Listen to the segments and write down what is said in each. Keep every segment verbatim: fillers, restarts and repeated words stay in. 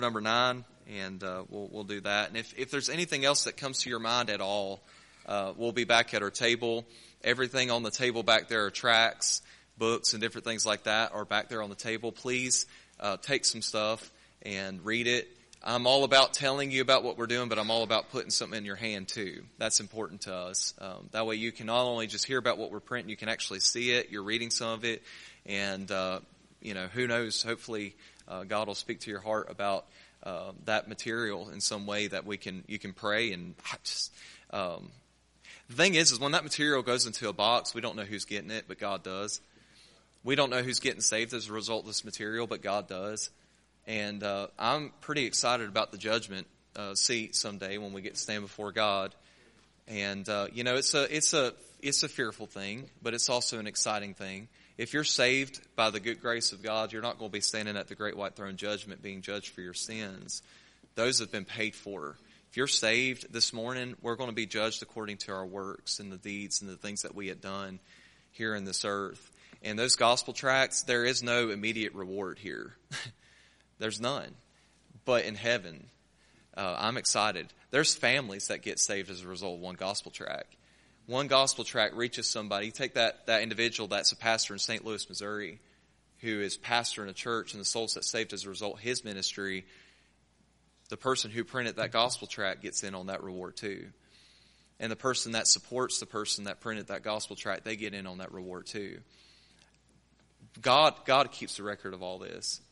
number nine, and uh, we'll we'll do that. And if, if there's anything else that comes to your mind at all, uh, we'll be back at our table. Everything on the table back there are tracts, books, and different things like that are back there on the table. Please uh, take some stuff and read it. I'm all about telling you about what we're doing, but I'm all about putting something in your hand too. That's important to us. Um, that way you can not only just hear about what we're printing, you can actually see it. You're reading some of it, and uh, you know, who knows? Hopefully, uh, God will speak to your heart about uh, that material in some way that we can. You can pray and just. Um, the thing is, is when that material goes into a box, we don't know who's getting it, but God does. We don't know who's getting saved as a result of this material, but God does. And uh, I'm pretty excited about the judgment uh, seat someday when we get to stand before God. And uh, you know, it's a it's a it's a fearful thing, but it's also an exciting thing. If you're saved by the good grace of God, you're not going to be standing at the great white throne judgment being judged for your sins. Those have been paid for. If you're saved this morning, we're going to be judged according to our works and the deeds and the things that we had done here in this earth. And those gospel tracts, there is no immediate reward here. There's none. But in heaven, uh, I'm excited. There's families that get saved as a result of one gospel tract. One gospel tract reaches somebody. You take that, that individual that's a pastor in Saint Louis, Missouri, who is pastor in a church, and the souls that saved as a result of his ministry, the person who printed that gospel tract gets in on that reward too. And the person that supports the person that printed that gospel tract, they get in on that reward too. God, God keeps the record of all this.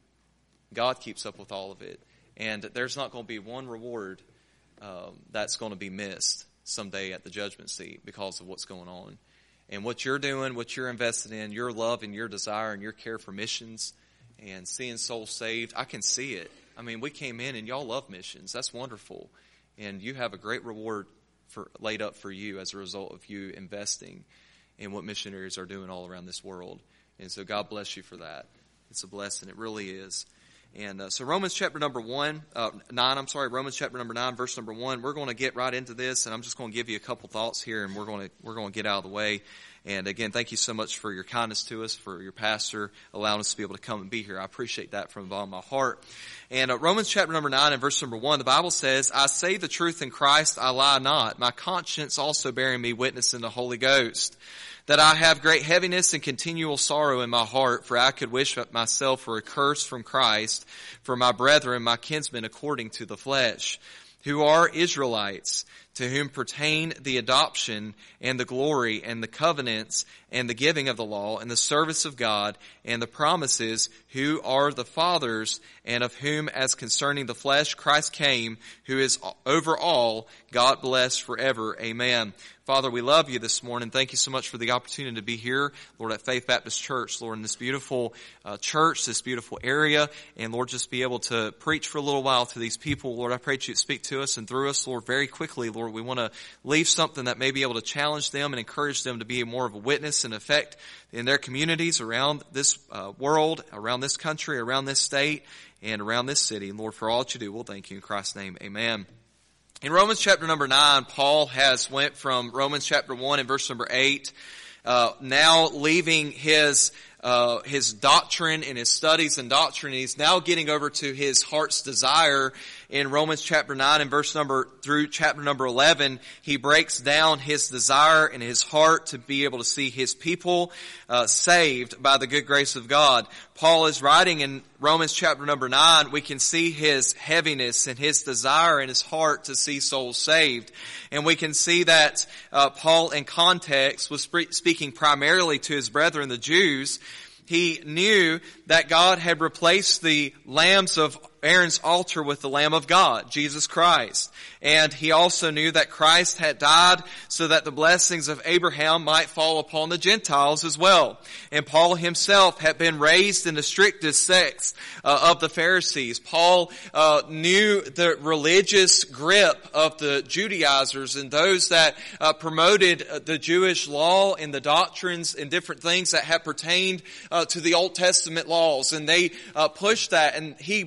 God keeps up with all of it. And there's not going to be one reward um, that's going to be missed someday at the judgment seat because of what's going on. And what you're doing, what you're invested in, your love and your desire and your care for missions and seeing souls saved, I can see it. I mean, we came in and y'all love missions. That's wonderful. And you have a great reward for laid up for you as a result of you investing in what missionaries are doing all around this world. And so God bless you for that. It's a blessing. It really is. And uh, so Romans chapter number one, uh, nine, I'm sorry, Romans chapter number nine, verse number one, we're going to get right into this, and I'm just going to give you a couple thoughts here, and we're going to, we're going to get out of the way. And again, thank you so much for your kindness to us, for your pastor allowing us to be able to come and be here. I appreciate that from the bottom of my heart. And uh, Romans chapter number nine and verse number one, the Bible says, I say the truth in Christ, I lie not. My conscience also bearing me witness in the Holy Ghost, that I have great heaviness and continual sorrow in my heart, for I could wish myself for a curse from Christ for my brethren, my kinsmen according to the flesh, who are Israelites, to whom pertain the adoption and the glory and the covenants and the giving of the law and the service of God and the promises, who are the fathers, and of whom as concerning the flesh Christ came, who is over all, God bless forever. Amen. Father, we love you this morning. Thank you so much for the opportunity to be here, Lord, at Faith Baptist Church, Lord, in this beautiful uh, church, this beautiful area, and Lord, just be able to preach for a little while to these people. Lord, I pray that you speak to us and through us, Lord, very quickly. Lord, we want to leave something that may be able to challenge them and encourage them to be more of a witness and effect in their communities around this uh, world, around this country, around this state, and around this city. And Lord, for all that you do, we'll thank you in Christ's name. Amen. In Romans chapter number nine, Paul has went from Romans chapter one and verse number eight, uh, now leaving his uh, his doctrine and his studies and doctrine. He's now getting over to his heart's desire. In Romans chapter nine and verse number through chapter number eleven, he breaks down his desire and his heart to be able to see his people uh, saved by the good grace of God. Paul is writing in Romans chapter number nine, we can see his heaviness and his desire in his heart to see souls saved. And we can see that uh, Paul in context was speaking primarily to his brethren, the Jews. He knew that God had replaced the lambs of Aaron's altar with the Lamb of God, Jesus Christ. And he also knew that Christ had died so that the blessings of Abraham might fall upon the Gentiles as well. And Paul himself had been raised in the strictest sects uh, of the Pharisees. Paul uh, knew the religious grip of the Judaizers and those that uh, promoted the Jewish law and the doctrines and different things that had pertained uh, to the Old Testament laws. And they uh, pushed that, and he believed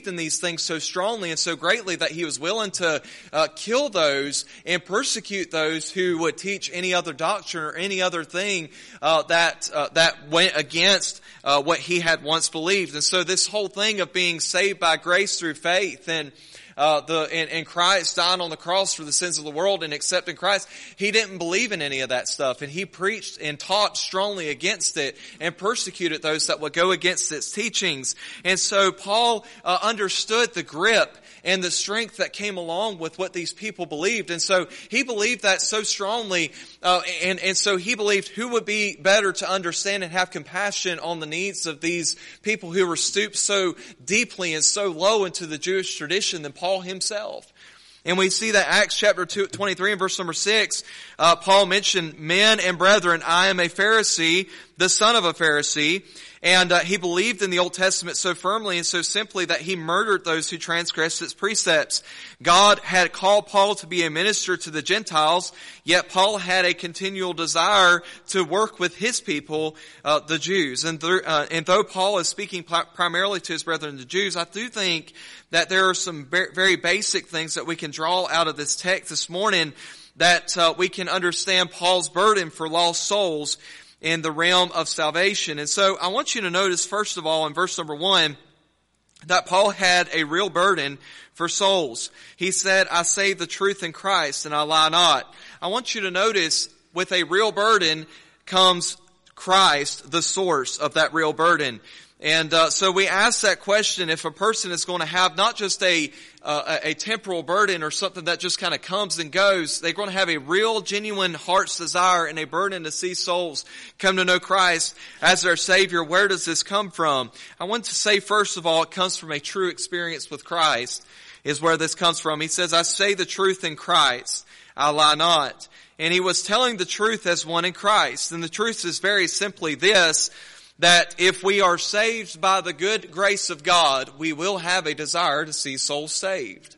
believed in these things so strongly and so greatly that he was willing to uh, kill those and persecute those who would teach any other doctrine or any other thing uh, that uh, that went against uh, what he had once believed. And so this whole thing of being saved by grace through faith and Uh, the, and, and Christ dying on the cross for the sins of the world and accepting Christ, he didn't believe in any of that stuff. And he preached and taught strongly against it and persecuted those that would go against its teachings. And so Paul uh, understood the grip and the strength that came along with what these people believed. And so he believed that so strongly, uh, and, and so he believed who would be better to understand and have compassion on the needs of these people who were stooped so deeply and so low into the Jewish tradition than Paul himself. And we see that Acts chapter two, twenty-three and verse number six, uh, Paul mentioned, men and brethren, I am a Pharisee, the son of a Pharisee. And uh, he believed in the Old Testament so firmly and so simply that he murdered those who transgressed its precepts. God had called Paul to be a minister to the Gentiles, yet Paul had a continual desire to work with his people, uh, the Jews. And, th- uh, and though Paul is speaking pl- primarily to his brethren, the Jews, I do think that there are some very basic things that we can draw out of this text this morning that uh, we can understand Paul's burden for lost souls in the realm of salvation. And so I want you to notice, first of all, in verse number one, that Paul had a real burden for souls. He said, I say the truth in Christ and I lie not. I want you to notice, with a real burden comes Christ, the source of that real burden. And uh, so we ask that question, if a person is going to have not just a uh, a temporal burden or something that just kind of comes and goes, they're going to have a real, genuine heart's desire and a burden to see souls come to know Christ as their Savior. Where does this come from? I want to say, first of all, it comes from a true experience with Christ is where this comes from. He says, I say the truth in Christ, I lie not. And he was telling the truth as one in Christ. And the truth is very simply this, that if we are saved by the good grace of God, we will have a desire to see souls saved.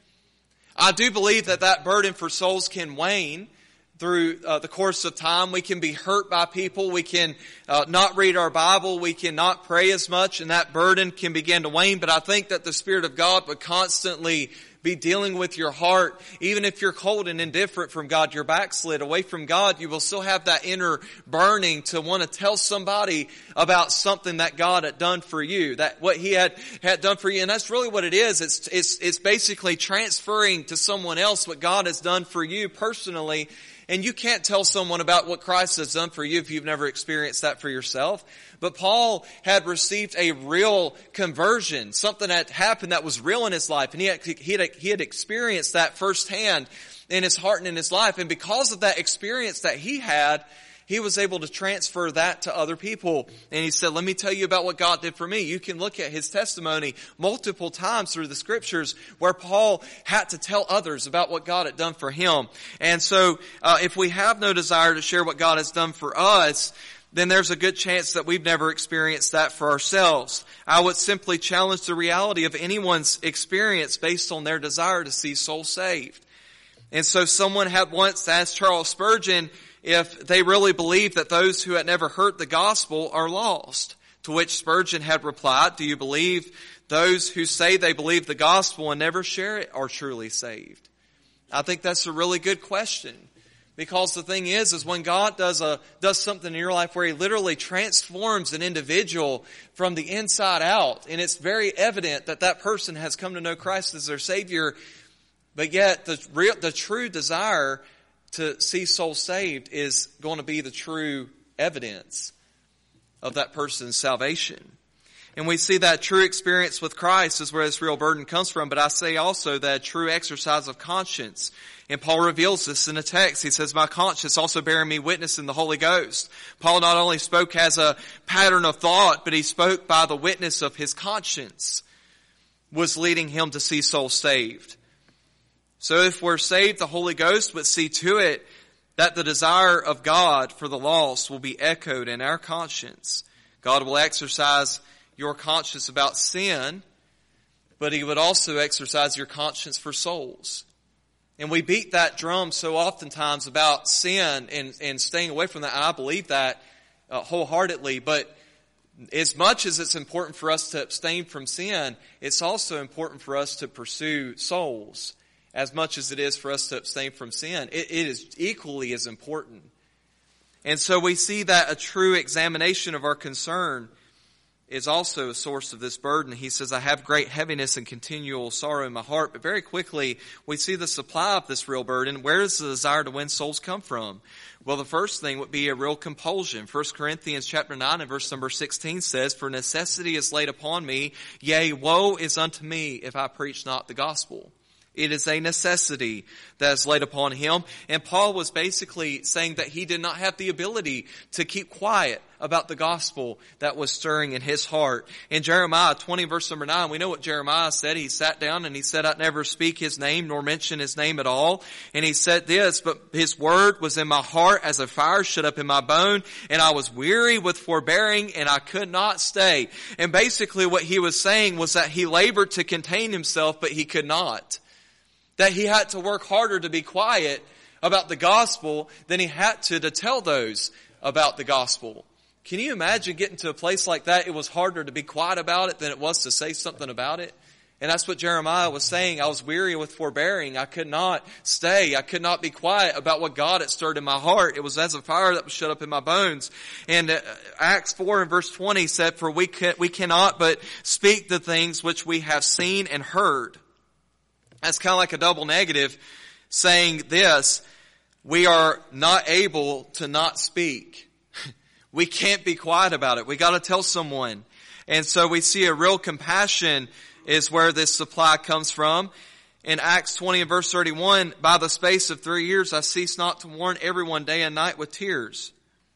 I do believe that that burden for souls can wane through uh, the course of time. We can be hurt by people. We can uh, not read our Bible. We can not pray as much, and that burden can begin to wane. But I think that the Spirit of God would constantly be dealing with your heart. Even if you're cold and indifferent from God, you're backslid away from God, you will still have that inner burning to want to tell somebody about something that God had done for you, that what He had, had done for you. And that's really what it is. It's, it's, it's basically transferring to someone else what God has done for you personally. And you can't tell someone about what Christ has done for you if you've never experienced that for yourself. But Paul had received a real conversion, something that happened that was real in his life. And he had, he had, he had experienced that firsthand in his heart and in his life. And because of that experience that he had, he was able to transfer that to other people. And he said, let me tell you about what God did for me. You can look at his testimony multiple times through the scriptures where Paul had to tell others about what God had done for him. And so uh, if we have no desire to share what God has done for us, then there's a good chance that we've never experienced that for ourselves. I would simply challenge the reality of anyone's experience based on their desire to see souls saved. And so someone had once asked Charles Spurgeon if they really believed that those who had never heard the gospel are lost. To which Spurgeon had replied, do you believe those who say they believe the gospel and never share it are truly saved? I think that's a really good question. Because the thing is, is when God does a, does something in your life where He literally transforms an individual from the inside out, and it's very evident that that person has come to know Christ as their Savior, but yet the real, the true desire to see souls saved is going to be the true evidence of that person's salvation. And we see that true experience with Christ is where this real burden comes from. But I say also that true exercise of conscience. And Paul reveals this in the text. He says, my conscience also bearing me witness in the Holy Ghost. Paul not only spoke as a pattern of thought, but he spoke by the witness of his conscience was leading him to see souls saved. So if we're saved, the Holy Ghost would see to it that the desire of God for the lost will be echoed in our conscience. God will exercise your conscience about sin, but He would also exercise your conscience for souls. And we beat that drum so oftentimes about sin and, and staying away from that. I believe that uh, wholeheartedly, but as much as it's important for us to abstain from sin, it's also important for us to pursue souls. As much as it is for us to abstain from sin, it, it is equally as important. And so we see that a true examination of our concern is also a source of this burden. He says, I have great heaviness and continual sorrow in my heart. But very quickly, we see the supply of this real burden. Where does the desire to win souls come from? Well, the first thing would be a real compulsion. First Corinthians chapter nine and verse number sixteen says, For necessity is laid upon me, yea, woe is unto me if I preach not the gospel. It is a necessity that is laid upon him. And Paul was basically saying that he did not have the ability to keep quiet about the gospel that was stirring in his heart. In Jeremiah twenty verse number nine, we know what Jeremiah said. He sat down and he said, I'd never speak his name nor mention his name at all. And he said this, but his word was in my heart as a fire shut up in my bone. And I was weary with forbearing and I could not stay. And basically what he was saying was that he labored to contain himself, but he could not. That he had to work harder to be quiet about the gospel than he had to to tell those about the gospel. Can you imagine getting to a place like that? It was harder to be quiet about it than it was to say something about it. And that's what Jeremiah was saying. I was weary with forbearing. I could not stay. I could not be quiet about what God had stirred in my heart. It was as a fire that was shut up in my bones. And uh, Acts four and verse twenty said, For we can, we cannot but speak the things which we have seen and heard. That's kind of like a double negative saying this, we are not able to not speak. We can't be quiet about it. We got to tell someone. And so we see a real compassion is where this supply comes from. In Acts twenty and verse thirty-one, by the space of three years I cease not to warn everyone day and night with tears.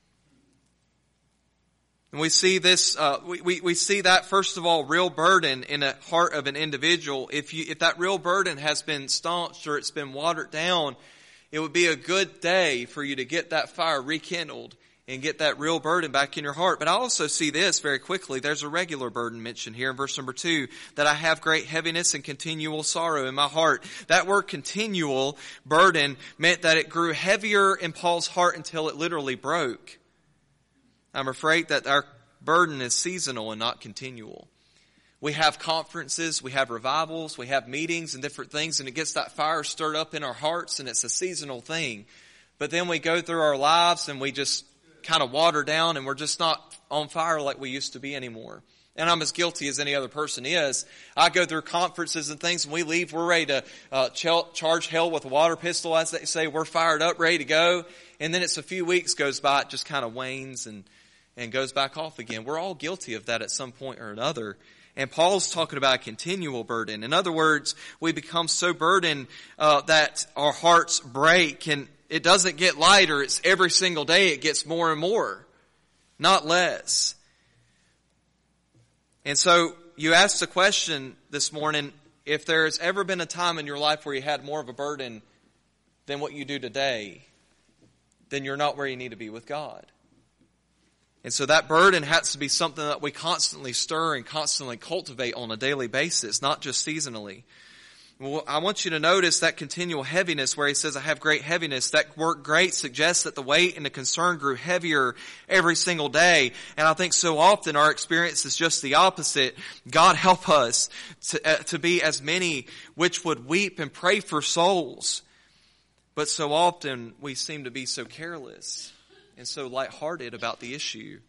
And we see this, uh, we, we, we see that, first of all, real burden in the heart of an individual. If you, if that real burden has been staunched or it's been watered down, it would be a good day for you to get that fire rekindled and get that real burden back in your heart. But I also see this very quickly. There's a regular burden mentioned here in verse number two, that I have great heaviness and continual sorrow in my heart. That word continual burden meant that it grew heavier in Paul's heart until it literally broke. I'm afraid that our burden is seasonal and not continual. We have conferences, we have revivals, we have meetings and different things, and it gets that fire stirred up in our hearts, and it's a seasonal thing. But then we go through our lives and we just kind of water down, and we're just not on fire like we used to be anymore. And I'm as guilty as any other person is. I go through conferences and things, and we leave, we're ready to uh, ch- charge hell with a water pistol, as they say. We're fired up, ready to go. And then it's a few weeks goes by, it just kind of wanes and and goes back off again. We're all guilty of that at some point or another. And Paul's talking about a continual burden. In other words, we become so burdened uh, that our hearts break, and it doesn't get lighter. It's every single day it gets more and more, not less. And so you asked the question this morning, if there's ever been a time in your life where you had more of a burden than what you do today, then you're not where you need to be with God. And so that burden has to be something that we constantly stir and constantly cultivate on a daily basis, not just seasonally. Well, I want you to notice that continual heaviness where he says, I have great heaviness. That word great suggests that the weight and the concern grew heavier every single day. And I think so often our experience is just the opposite. God help us to, uh, to be as many which would weep and pray for souls. But so often we seem to be so careless and so lighthearted about the issue.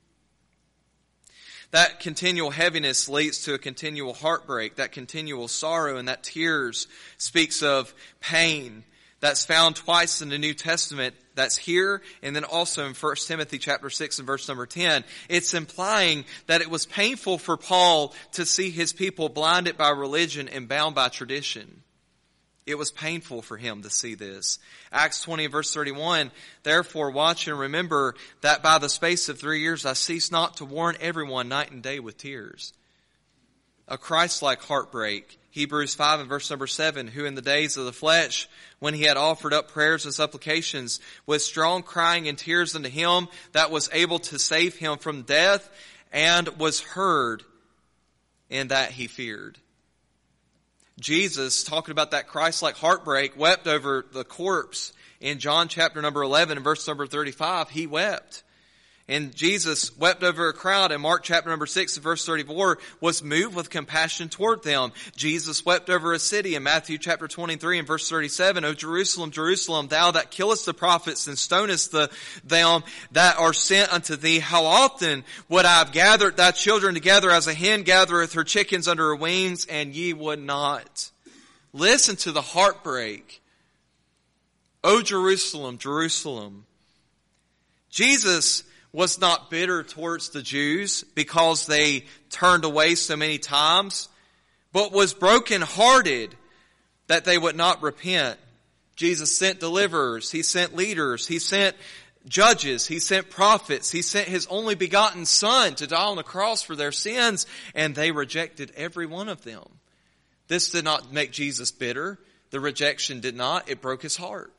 That continual heaviness leads to a continual heartbreak. That continual sorrow and that tears speaks of pain. That's found twice in the New Testament. That's here and then also in First Timothy chapter six and verse number ten. It's implying that it was painful for Paul to see his people blinded by religion and bound by tradition. It was painful for him to see this. Acts twenty and verse thirty-one, therefore watch and remember that by the space of three years I cease not to warn everyone night and day with tears. A Christ-like heartbreak. Hebrews five and verse number seven, who in the days of the flesh, when he had offered up prayers and supplications with strong crying and tears unto him that was able to save him from death, and was heard in that he feared. Jesus, talking about that Christ-like heartbreak, wept over the corpse. In John chapter number eleven and verse number thirty-five, he wept. And Jesus wept over a crowd in Mark chapter number six and verse thirty-four, was moved with compassion toward them. Jesus wept over a city in Matthew chapter twenty-three and verse thirty-seven, O Jerusalem, Jerusalem, thou that killest the prophets and stonest the, them that are sent unto thee, how often would I have gathered thy children together as a hen gathereth her chickens under her wings, and ye would not. Listen to the heartbreak. O Jerusalem, Jerusalem. Jesus was not bitter towards the Jews because they turned away so many times, but was brokenhearted that they would not repent. Jesus sent deliverers. He sent leaders. He sent judges. He sent prophets. He sent His only begotten Son to die on the cross for their sins, and they rejected every one of them. This did not make Jesus bitter. The rejection did not. It broke His heart.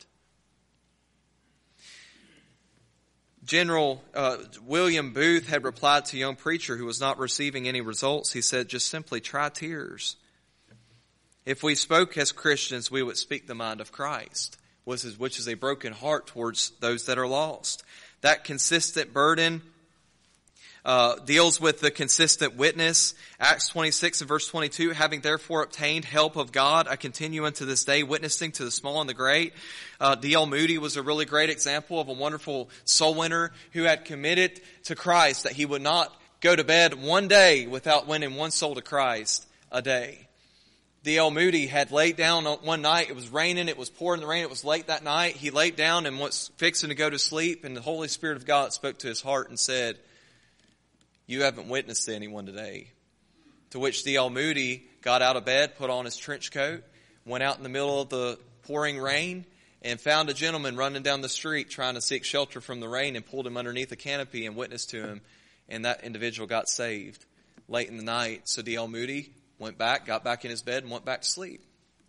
General uh, William Booth had replied to a young preacher who was not receiving any results. He said, just simply try tears. If we spoke as Christians, we would speak the mind of Christ, which is, which is a broken heart towards those that are lost. That consistent burden uh, deals with the consistent witness. Acts twenty-six and verse twenty-two, having therefore obtained help of God, I continue unto this day witnessing to the small and the great. Uh, D L Moody was a really great example of a wonderful soul winner who had committed to Christ that he would not go to bed one day without winning one soul to Christ a day. D L Moody had laid down one night. It was raining. It was pouring the rain. It was late that night. He laid down and was fixing to go to sleep, and the Holy Spirit of God spoke to his heart and said, you haven't witnessed to anyone today. To which D L Moody got out of bed, put on his trench coat, went out in the middle of the pouring rain, and found a gentleman running down the street trying to seek shelter from the rain, and pulled him underneath a canopy and witnessed to him, and that individual got saved late in the night. So D L Moody went back, got back in his bed, and went back to sleep.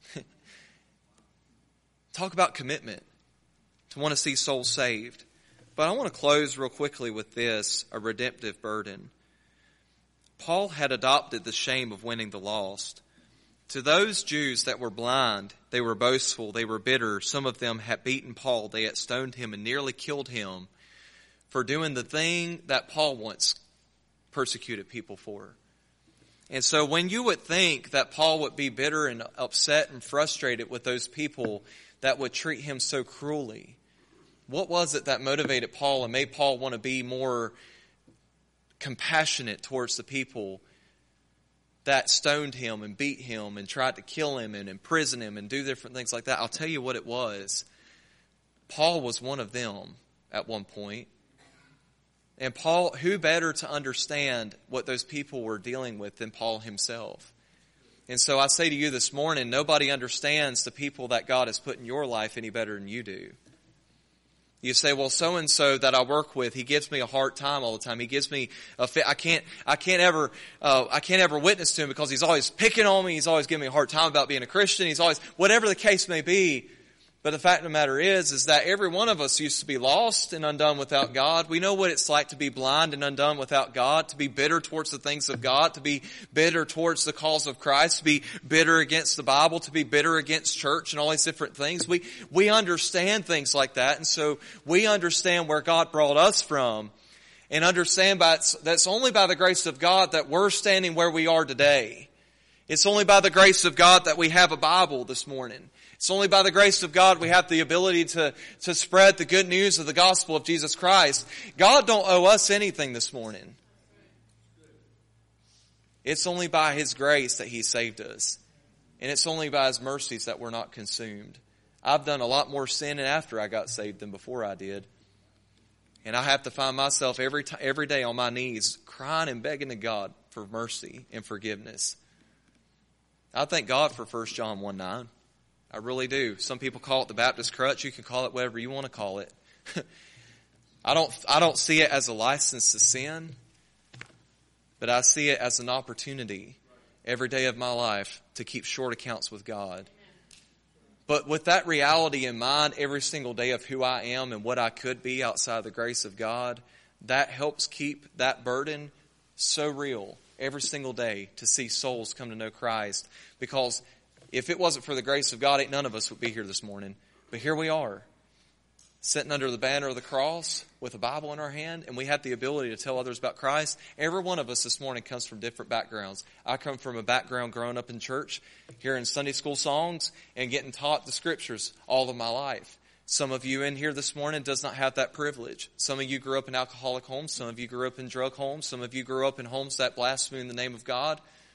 Talk about commitment to want to see souls saved. But I want to close real quickly with this, a redemptive burden. Paul had adopted the shame of winning the lost. To those Jews that were blind, they were boastful, they were bitter. Some of them had beaten Paul, they had stoned him and nearly killed him for doing the thing that Paul once persecuted people for. And so when you would think that Paul would be bitter and upset and frustrated with those people that would treat him so cruelly, what was it that motivated Paul and made Paul want to be more compassionate towards the people that stoned him and beat him and tried to kill him and imprison him and do different things like that? I'll tell you what it was. Paul was one of them at one point. And Paul, who better to understand what those people were dealing with than Paul himself? And so I say to you this morning, nobody understands the people that God has put in your life any better than you do. You say, well, so-and-so that I work with, he gives me a hard time all the time. He gives me a fit. I can't, I can't ever, uh, I can't ever witness to him because he's always picking on me. He's always giving me a hard time about being a Christian. He's always, whatever the case may be. But the fact of the matter is, is that every one of us used to be lost and undone without God. We know what it's like to be blind and undone without God, to be bitter towards the things of God, to be bitter towards the cause of Christ, to be bitter against the Bible, to be bitter against church and all these different things. We, we understand things like that. And so we understand where God brought us from and understand by, that's only by the grace of God that we're standing where we are today. It's only by the grace of God that we have a Bible this morning. It's only by the grace of God we have the ability to, to spread the good news of the gospel of Jesus Christ. God don't owe us anything this morning. It's only by His grace that He saved us. And it's only by His mercies that we're not consumed. I've done a lot more sin after I got saved than before I did. And I have to find myself every t- every day on my knees crying and begging to God for mercy and forgiveness. I thank God for First John one nine. I really do. Some people call it the Baptist crutch. You can call it whatever you want to call it. I don't, I don't see it as a license to sin, but I see it as an opportunity every day of my life to keep short accounts with God. But with that reality in mind every single day of who I am and what I could be outside the grace of God, that helps keep that burden so real every single day to see souls come to know Christ. Because if it wasn't for the grace of God, ain't none of us would be here this morning. But here we are. sitting under the banner of the cross with a Bible in our hand, and we have the ability to tell others about Christ. Every one of us this morning comes from different backgrounds. I come from a background growing up in church, hearing Sunday school songs, and getting taught the Scriptures all of my life. Some of you in here this morning does not have that privilege. Some of you grew up in alcoholic homes. Some of you grew up in drug homes. Some of you grew up in homes that blaspheme the name of God.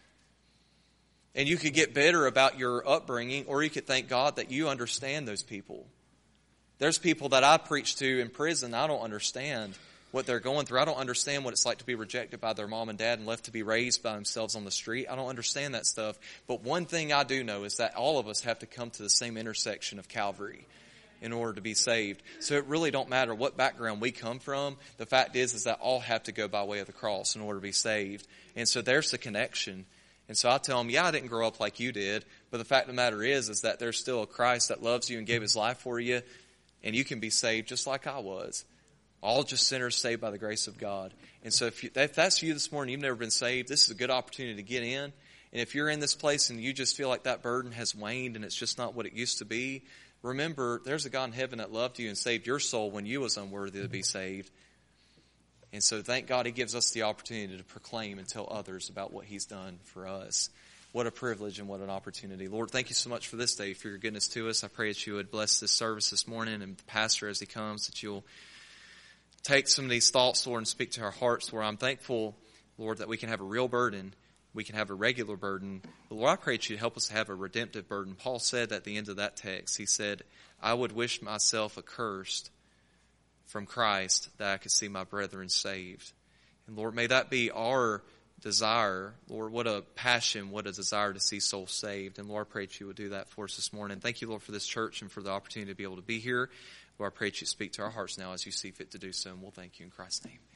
And you could get bitter about your upbringing, or you could thank God that you understand those people. There's people that I preach to in prison. I don't understand what they're going through. I don't understand what it's like to be rejected by their mom and dad and left to be raised by themselves on the street. I don't understand that stuff. But one thing I do know is that all of us have to come to the same intersection of Calvary in order to be saved. So it really don't matter what background we come from. The fact is, is that all have to go by way of the cross in order to be saved. And so there's the connection. And so I tell them, yeah, I didn't grow up like you did. But the fact of the matter is, is that there's still a Christ that loves you and gave his life for you. And you can be saved just like I was. All just sinners saved by the grace of God. And so if, you, if that's you this morning, you've never been saved, this is a good opportunity to get in. And if you're in this place and you just feel like that burden has waned and it's just not what it used to be, remember, there's a God in heaven that loved you and saved your soul when you was unworthy to be saved. And so thank God he gives us the opportunity to proclaim and tell others about what he's done for us. What a privilege and what an opportunity. Lord, thank you so much for this day, for your goodness to us. I pray that you would bless this service this morning and the pastor as he comes, that you'll take some of these thoughts, Lord, and speak to our hearts. Lord, I'm thankful, Lord, that we can have a real burden. We can have a regular burden. But Lord, I pray that you help us to have a redemptive burden. Paul said at the end of that text, he said, I would wish myself accursed from Christ that I could see my brethren saved. And Lord, may that be our desire. Lord, what a passion, what a desire to see souls saved. And Lord, I pray that you would do that for us this morning. Thank you, Lord, for this church and for the opportunity to be able to be here. Lord, I pray that you speak to our hearts now as you see fit to do so. And we'll thank you in Christ's name.